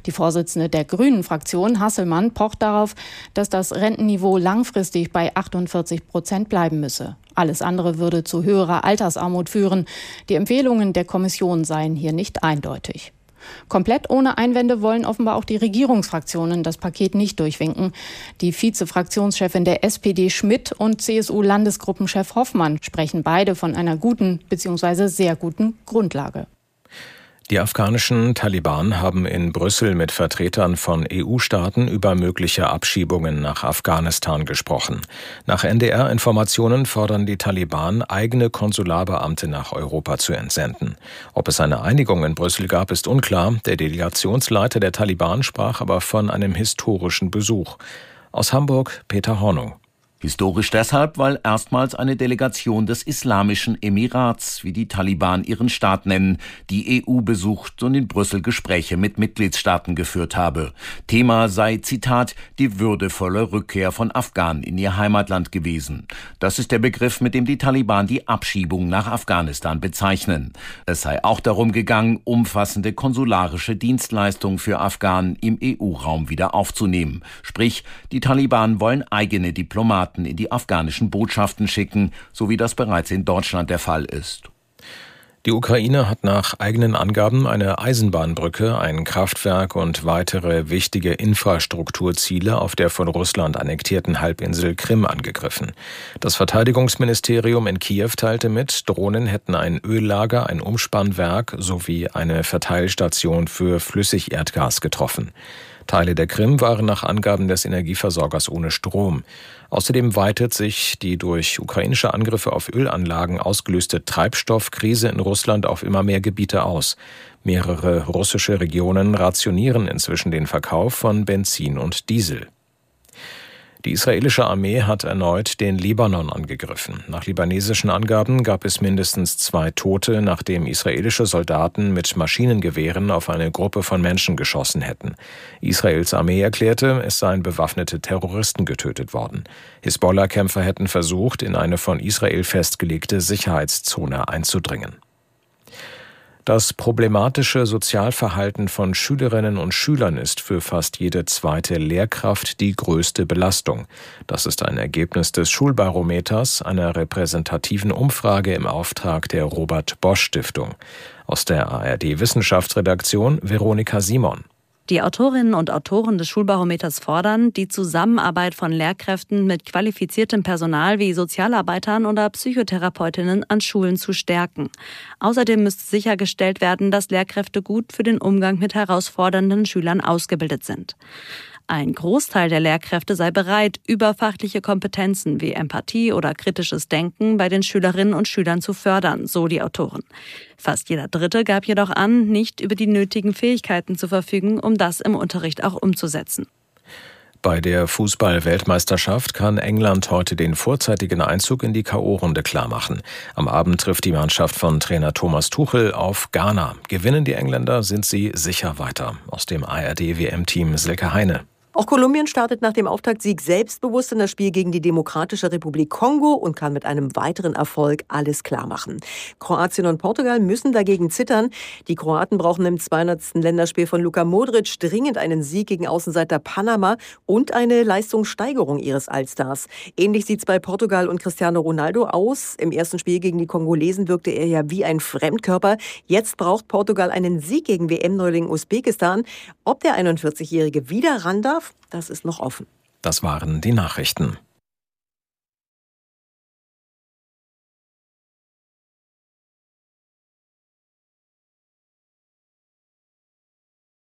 Die Vorsitzende der Grünen-Fraktion, Hasselmann, pocht darauf, dass das Rentenniveau langfristig bei 48% bleiben müsse. Alles andere würde zu höherer Altersarmut führen. Die Empfehlungen der Kommission seien hier nicht eindeutig. Komplett ohne Einwände wollen offenbar auch die Regierungsfraktionen das Paket nicht durchwinken. Die Vize-Fraktionschefin der SPD Schmidt und CSU-Landesgruppenchef Hoffmann sprechen beide von einer guten bzw. sehr guten Grundlage. Die afghanischen Taliban haben in Brüssel mit Vertretern von EU-Staaten über mögliche Abschiebungen nach Afghanistan gesprochen. Nach NDR-Informationen fordern die Taliban, eigene Konsularbeamte nach Europa zu entsenden. Ob es eine Einigung in Brüssel gab, ist unklar. Der Delegationsleiter der Taliban sprach aber von einem historischen Besuch. Aus Hamburg Peter Hornung. Historisch deshalb, weil erstmals eine Delegation des Islamischen Emirats, wie die Taliban ihren Staat nennen, die EU besucht und in Brüssel Gespräche mit Mitgliedstaaten geführt habe. Thema sei, Zitat, die würdevolle Rückkehr von Afghanen in ihr Heimatland gewesen. Das ist der Begriff, mit dem die Taliban die Abschiebung nach Afghanistan bezeichnen. Es sei auch darum gegangen, umfassende konsularische Dienstleistungen für Afghanen im EU-Raum wieder aufzunehmen. Sprich, die Taliban wollen eigene Diplomaten in die afghanischen Botschaften schicken, so wie das bereits in Deutschland der Fall ist. Die Ukraine hat nach eigenen Angaben eine Eisenbahnbrücke, ein Kraftwerk und weitere wichtige Infrastrukturziele auf der von Russland annektierten Halbinsel Krim angegriffen. Das Verteidigungsministerium in Kiew teilte mit, Drohnen hätten ein Öllager, ein Umspannwerk sowie eine Verteilstation für Flüssigerdgas getroffen. Teile der Krim waren nach Angaben des Energieversorgers ohne Strom. Außerdem weitet sich die durch ukrainische Angriffe auf Ölanlagen ausgelöste Treibstoffkrise in Russland auf immer mehr Gebiete aus. Mehrere russische Regionen rationieren inzwischen den Verkauf von Benzin und Diesel. Die israelische Armee hat erneut den Libanon angegriffen. Nach libanesischen Angaben gab es mindestens 2 Tote, nachdem israelische Soldaten mit Maschinengewehren auf eine Gruppe von Menschen geschossen hätten. Israels Armee erklärte, es seien bewaffnete Terroristen getötet worden. Hisbollah-Kämpfer hätten versucht, in eine von Israel festgelegte Sicherheitszone einzudringen. Das problematische Sozialverhalten von Schülerinnen und Schülern ist für fast jede zweite Lehrkraft die größte Belastung. Das ist ein Ergebnis des Schulbarometers, einer repräsentativen Umfrage im Auftrag der Robert-Bosch-Stiftung. Aus der ARD-Wissenschaftsredaktion Veronika Simon. Die Autorinnen und Autoren des Schulbarometers fordern, die Zusammenarbeit von Lehrkräften mit qualifiziertem Personal wie Sozialarbeitern oder Psychotherapeutinnen an Schulen zu stärken. Außerdem müsste sichergestellt werden, dass Lehrkräfte gut für den Umgang mit herausfordernden Schülern ausgebildet sind. Ein Großteil der Lehrkräfte sei bereit, überfachliche Kompetenzen wie Empathie oder kritisches Denken bei den Schülerinnen und Schülern zu fördern, so die Autoren. Fast jeder Dritte gab jedoch an, nicht über die nötigen Fähigkeiten zu verfügen, um das im Unterricht auch umzusetzen. Bei der Fußball-Weltmeisterschaft kann England heute den vorzeitigen Einzug in die K.O.-Runde klarmachen. Am Abend trifft die Mannschaft von Trainer Thomas Tuchel auf Ghana. Gewinnen die Engländer, sind sie sicher weiter. Aus dem ARD-WM-Team Silke Heine. Auch Kolumbien startet nach dem Auftaktsieg selbstbewusst in das Spiel gegen die Demokratische Republik Kongo und kann mit einem weiteren Erfolg alles klarmachen. Kroatien und Portugal müssen dagegen zittern. Die Kroaten brauchen im 200. Länderspiel von Luka Modric dringend einen Sieg gegen Außenseiter Panama und eine Leistungssteigerung ihres Allstars. Ähnlich sieht's bei Portugal und Cristiano Ronaldo aus. Im ersten Spiel gegen die Kongolesen wirkte er ja wie ein Fremdkörper. Jetzt braucht Portugal einen Sieg gegen WM-Neuling Usbekistan. Ob der 41-Jährige wieder ran darf, das ist noch offen. Das waren die Nachrichten.